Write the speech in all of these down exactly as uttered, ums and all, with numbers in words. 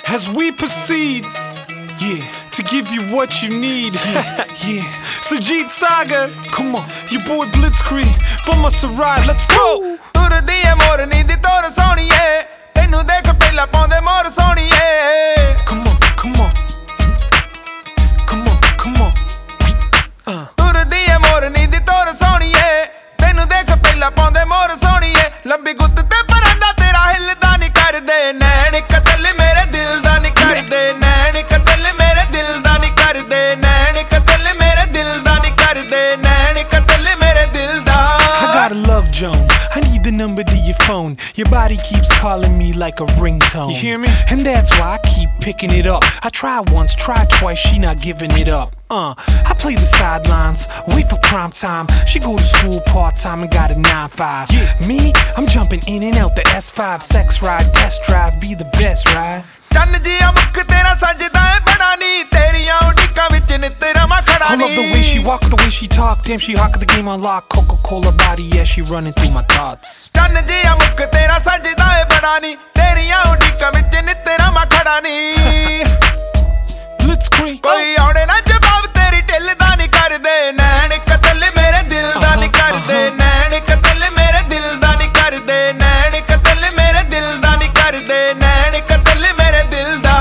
As we proceed, yeah, to give you what you need, yeah, yeah. Sajid Saga, come on, your boy Blitzkrieg, Bumma Sarai, let's go. ਤੁਰਦੀ ਏ ਮੋਰਨੀ ਦੀ ਤੋਰ ਸੋਹਣੀਏ, ਤੈਨੂੰ ਦੇਖ ਪਹਿਲਾਂ ਪਾਉਂਦੇ ਮੋਰ ਸੋਹਣੀਏ. Come on, come on, come on, come on. Uh. ਤੁਰਦੀ ਏ ਮੋਰਨੀ ਦੀ ਤੋਰ ਸੋਹਣੀਏ, ਤੈਨੂੰ ਦੇਖ ਪਹਿਲਾਂ ਪਾਉਂਦੇ ਮੋਰ ਸੋਹਣੀਏ. ਲੰਬੀ ਗੁੱਤ ਤੇ ਪਰਾਂਦਾ ਤੇਰਾ ਹਿੱਲਦਾ ਨਹੀਂ ਕਰਦੇ, ਨੈਣ ਕਤਲ ਮੇਰੇ ਦਿਲ ਦਾ ਨਹੀਂ ਕਰਦੇ, ਨੈਣ ਕਤਲ ਮੇਰੇ ਦਿਲ ਦਾ ਨਹੀਂ ਕਰਦੇ, ਨੈਣ ਕਤਲ ਮੇਰੇ ਦਿਲ ਦਾ ਨਹੀਂ ਕਰਦੇ, ਨੈਣ ਕਤਲ ਮੇਰੇ ਦਿਲ ਦਾ. I got a love Jones, I need the number to your phone. Your body keeps calling me like a ringtone. You hear me? And that's why I keep picking it up. I tried once, tried twice, she not giving it up. Uh, I play the sidelines, wait for prime time. She go to school part-time and got a nine five. Yeah. Me, I'm jumping in and out the S five. Sex ride, test drive, be the best ride. ਚੰਨ ਜਿਹਾ ਮੁੱਖ ਤੇਰਾ ਸਜਦਾ ਏ ਬਣਾ ਨੀ, ਤੇਰੀਆਂ ਉਡੀਕਾਂ ਵਿੱਚ ਨਿੱਤ ਰਵਾਂ ਖੜਾ ਨੀ. I love the way she walk, the way she talk. Damn, she hot, the game on lock. Coca-Cola body, yeah, she running through my thoughts. ਚੰਨ ਜਿਹਾ ਮੁੱਖ ਤੇਰਾ ਸਜਦਾ ਏ ਬਣਾ ਨੀ, ਤੇਰੀਆਂ ਉਡੀਕਾਂ ਵਿੱਚ ਨਿੱਤ ਰਵਾਂ ਖੜਾ ਨੀ. Blitzkrieg, ਕੋਈ ਆਉਣੇ ਨਾ ਜਵਾਬ ਤੇਰੀ ਢਿੱਲ ਦਾ ਨਹੀਂ ਕਰਦੇ, ਨੈਣ ਕਤਲ ਮੇਰੇ ਦਿਲ ਦਾ ਨਹੀਂ ਕਰਦੇ, ਨੈਣ ਕਤਲ ਮੇਰੇ ਦਿਲ ਦਾ ਨਹੀਂ ਕਰਦੇ, ਨੈਣ ਕਤਲ ਮੇਰੇ ਦਿਲ ਦਾ ਨਹੀਂ ਕਰਦੇ, ਨੈਣ ਕਤਲ ਮੇਰੇ ਦਿਲ ਦਾ.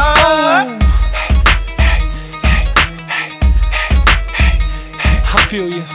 I feel you.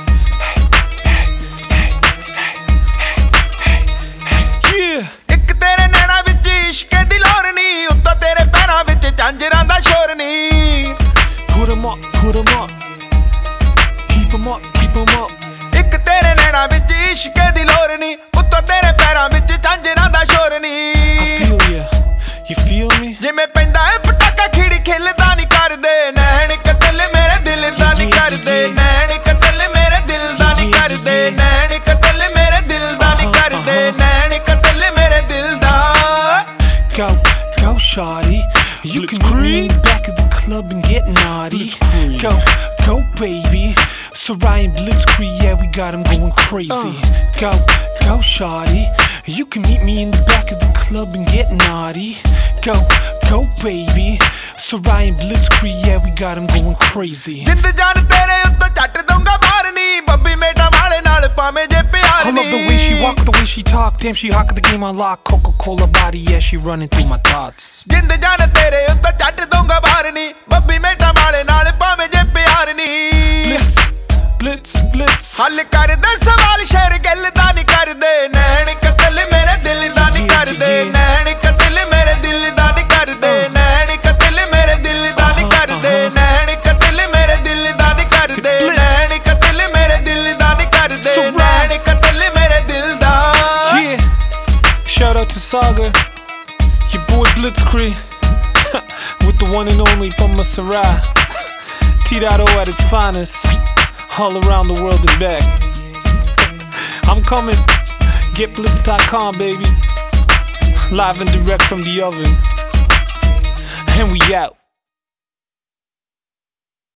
Yeah. ਇੱਕ ਤੇਰੇ ਨੈਣਾ ਵਿੱਚ ਇਸ਼ਕ ਦੀ ਲੋਰ ਨੀ, ਉੱਤੋਂ ਤੇਰੇ ਪੈਰਾਂ ਵਿੱਚ ਝਾਂਜਰਾਂ ਦਾ ਸ਼ੋਰ ਨੀ. Put 'em up, put 'em up. Keep 'em up, keep 'em up. ਇੱਕ ਤੇਰੇ ਨੈਣਾ ਵਿੱਚ ਇਸ਼ਕ ਦੀ ਲੋਰ ਨੀ, ਉੱਤੋਂ ਤੇਰੇ ਪੈਰਾਂ ਵਿੱਚ ਝਾਂਜਰਾਂ ਦਾ ਸ਼ੋਰ ਨੀ. I feel ya, you feel me? ਜਿਵੇਂ ਪੈਂਦਾ ਏ ਪਟਾਕਾ ਖਿੜੀ ਖਿਲਦਾ ਨਹੀਂ ਕਰਦੇ, ਨੈਣ ਕਤਲ ਮੇਰੇ ਦਿਲ ਦਾ ਨਹੀਂ ਕਰਦੇ, ਨੈਣ ਕਤਲ ਮੇਰੇ ਦਿਲ ਦਾ ਨਹੀਂ ਕਰਦੇ, ਨੈਣ ਕਤਲ ਮੇਰੇ ਦਿਲ ਦਾ ਨਹੀਂ ਕਰਦੇ, ਨੈਣ ਕਤਲ ਮੇਰੇ ਦਿਲ ਦਾ. Go, go shawty, you can meet me in the back of the club and get naughty. Go, go baby, Sarai and Blitzkrieg, yeah, we got 'em going crazy. Go, go shawty, you can meet me in the back of the club and get naughty. Go, go baby, Sarai and Blitzkrieg, yeah, we got 'em going crazy. ਜਿੰਦ ਜਾਨ ਤੇਰੇ ਉੱਤੋਂ ਛੱਟ ਦਊਂਗਾ ਬਾਹਰ ਨੀ, ਬੱਬੀ Meta ਵਾਲੇ ਨਾਲ ਭਾਵੇਂ ਜੇ ਪਿਆਰ I ਨੀ. love the way she walk, the way she talk. Damn, she hot, the game on lock. Coca-Cola body, yeah, she running through my thoughts. ਜਿੰਦ ਜਾਨ ਤੇਰੇ ਉੱਤੋਂ ਛੱਟ ਦਊਂਗਾ ਬਾਹਰ ਨੀ, ਬੱਬੀ ਮੇਟਾ ਵਾਲੇ ਨਾਲ ਭਾਵੇਂ ਜੇ ਪਿਆਰ ਨੀ. Blitz, blitz, blitz. ਹੱਲ ਕਰਦੇ ਸਵਾਲ ਸ਼ੇਰ ਗੱਲ ਦਾ ਨਹੀਂ ਕਰਦੇ, ਨੈਣ ਕਤਲ ਮੇਰੇ ਦਿਲ ਦਾ ਨਹੀਂ ਕਰਦੇ, ਨੈਣ ਕਤਲ ਮੇਰੇ ਦਿਲ ਦਾ ਨਹੀਂ ਕਰਦੇ, ਨੈਣ ਕਤਲ ਮੇਰੇ ਦਿਲ ਦਾ ਨਹੀਂ ਕਰਦੇ, ਨੈਣ ਕਤਲ ਮੇਰੇ ਦਿਲ ਦਾ ਨਹੀਂ ਕਰਦੇ, ਨੈਣ ਕਤਲ ਮੇਰੇ ਦਿਲ ਦਾ ਨਹੀਂ ਕਰਦੇ, ਨੈਣ ਕਤਲ ਮੇਰੇ ਦਿਲ ਦਾ. Yeah, shout out to Saga, your boy Blitzkrieg, with the one and only Bumma Sarai, T-Dot-O at its finest, all around the world and back. I'm coming, get blitz dot com baby, live and direct from the oven, and we out.